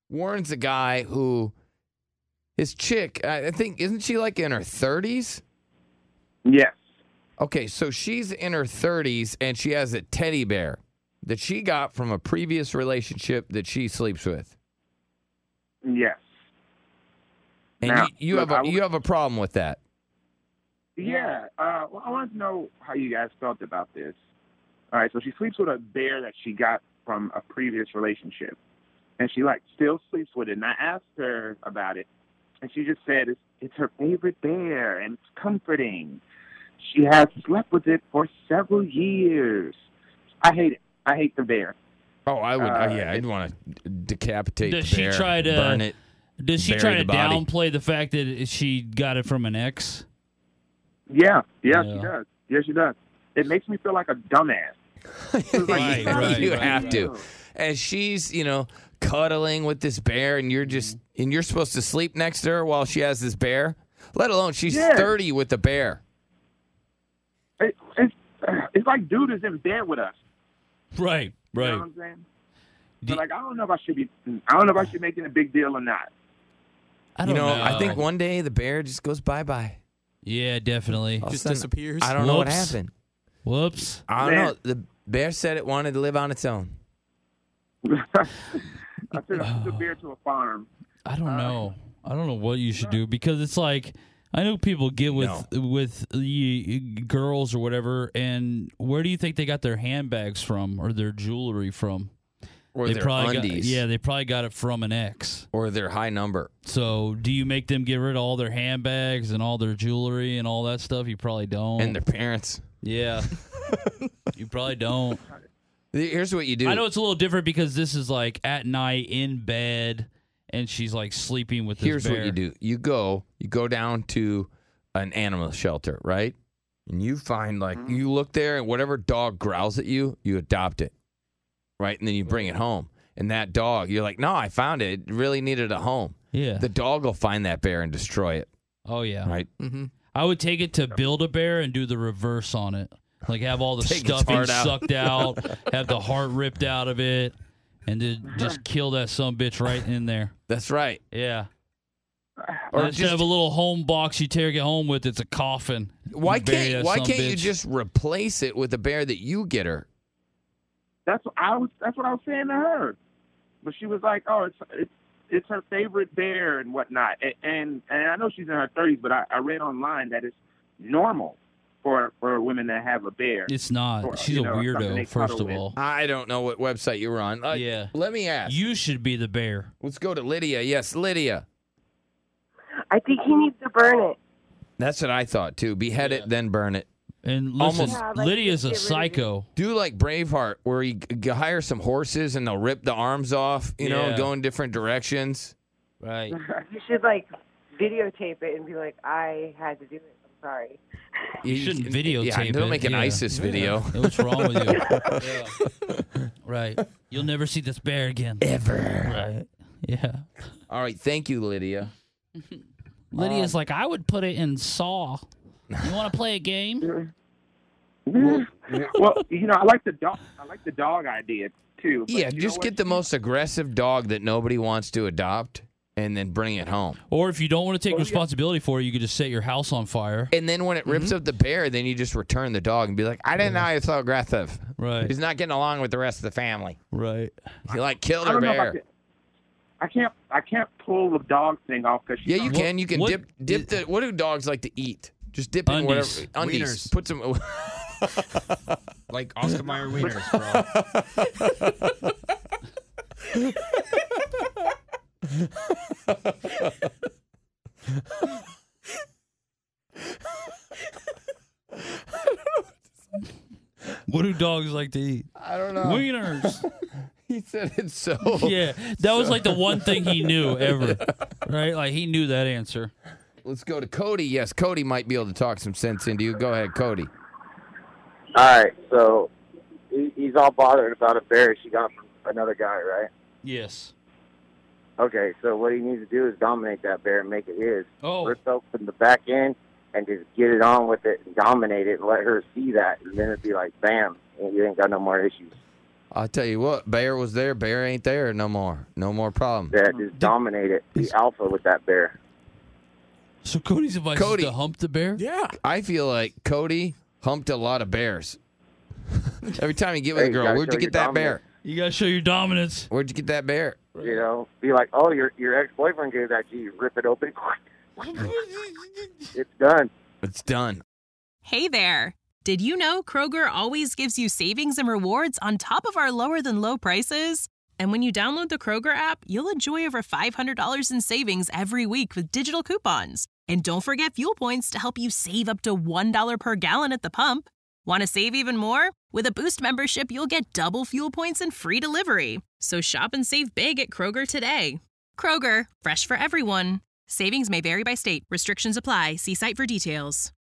Warren's a guy who his chick, I think, isn't she like in her 30s? Yes. Okay, so she's in her 30s and she has a teddy bear that she got from a previous relationship that she sleeps with. Yes. And Now, you look, have a problem with that. Yeah. Well, I wanted to know how you guys felt about this. All right, so she sleeps with a bear that she got from a previous relationship. And she, still sleeps with it. And I asked her about it. And she just said it's her favorite bear, and it's comforting. She has slept with it for several years. I hate it. I hate the bear. Oh, I would. I'd want to decapitate Does the bear, she try to burn it. Does she bury try to the body. downplay the fact that she got it from an ex? Yeah, she does. Yeah, she does. It makes me feel like a dumbass. Right. You have to. And she's, cuddling with this bear, and you're supposed to sleep next to her while she has this bear. Let alone she's 30 with the bear. It's like dude is in bed with us. Right. You know what I'm saying? But I don't know if I should be making a big deal or not. I don't know. I think one day the bear just goes bye-bye. Yeah, definitely. Just disappears. I don't know what happened. Whoops. I don't know. The bear said it wanted to live on its own. I took the bear to a farm. I don't know. I don't know what you should do, because it's like, I know people get with the girls or whatever, and where do you think they got their handbags from or their jewelry from? Or they their probably undies. they probably got it from an ex. Or their high number. So do you make them get rid of all their handbags and all their jewelry and all that stuff? You probably don't. And their parents. Yeah. You probably don't. Here's what you do. I know it's a little different because this is like at night in bed, and she's like sleeping with this Here's bear. what you do. You go down to an animal shelter, right? And you find, you look there, and whatever dog growls at you, you adopt it, right? And then you bring it home. And that dog, you're like, no, I found it. It really needed a home. Yeah. The dog will find that bear and destroy it. Oh, yeah. Right? Mm-hmm. I would take it to Build-A-Bear and do the reverse on it. Like have all the Take its stuffing heart out. sucked out, have the heart ripped out of it, and then just kill that sumbitch right in there. That's right. Yeah. Or instead of a little home box you take it home with, it's a coffin. Why You bury can't that you sumbitch. just replace it with a bear that you get her? That's what I was saying to her, but she was like, "Oh, it's her favorite bear and whatnot." And I know she's in her 30s, but I read online that it's normal for women that have a bear. It's not. Or, She's a something weirdo, they first cuddle of with. all. I don't know what website you were on. Yeah. Let me ask. You should be the bear. Let's go to Lydia. Yes, Lydia. I think he needs to burn it. That's what I thought too. Behead it, then burn it. And listen, Almost- Yeah, like, Lydia's a get rid of it. psycho. Do like Braveheart, where you hire some horses and they'll rip the arms off, and Yeah. go in different directions. Right. You should videotape it and be like, I had to do it. I'm sorry. You shouldn't videotape Yeah, don't it. make an Yeah. ISIS video. Yeah, what's wrong with you? Yeah. Right. You'll never see this bear again. Ever. Right. Yeah. All right, thank you, Lydia. Lydia's like, I would put it in Saw. You want to play a game? Well, I like the dog. I like the dog idea too. But Yeah, you know just what? get the most aggressive dog that nobody wants to adopt, and then bring it home. Or if you don't want to take responsibility for it, you could just set your house on fire. And then when it rips up the bear, then you just return the dog and be like, I didn't know he was so aggressive. Right. He's not getting along with the rest of the family. Right. You killed I her don't know if bear. I can't pull the dog thing off because Yeah, you can. You can what- dip the. What do dogs like to eat? Just dip in whatever. Undies. Undies. Wieners. Put some. Like Oscar Mayer wieners, bro. What do dogs like to eat? I don't know. Wieners. He said it's so. Yeah, that was like the one thing he knew ever. Right? Like he knew that answer. Let's go to Cody. Yes, Cody might be able to talk some sense into you. Go ahead, Cody. All right, so he's all bothered about a bear she got from another guy, right? Yes. Okay, so what he needs to do is dominate that bear and make it his. Oh. Rip open the back end and just get it on with it and dominate it and let her see that. And then it'd be like, bam, and you ain't got no more issues. I'll tell you what, bear was there, bear ain't there no more. No more problem. Yeah, just dominated the alpha with that bear. So Cody's advice Cody. is to hump the bear? Yeah. I feel like Cody humped a lot of bears. Every time you get with Hey, a you girl, gotta where'd you show get your that bear? You got to show your dominance. Where'd you get that bear? You know, be like, oh, your ex-boyfriend gave that to you. Rip it open. It's done. It's done. Hey there. Did you know Kroger always gives you savings and rewards on top of our lower than low prices? And when you download the Kroger app, you'll enjoy over $500 in savings every week with digital coupons. And don't forget fuel points to help you save up to $1 per gallon at the pump. Want to save even more? With a Boost membership, you'll get double fuel points and free delivery. So shop and save big at Kroger today. Kroger, fresh for everyone. Savings may vary by state. Restrictions apply. See site for details.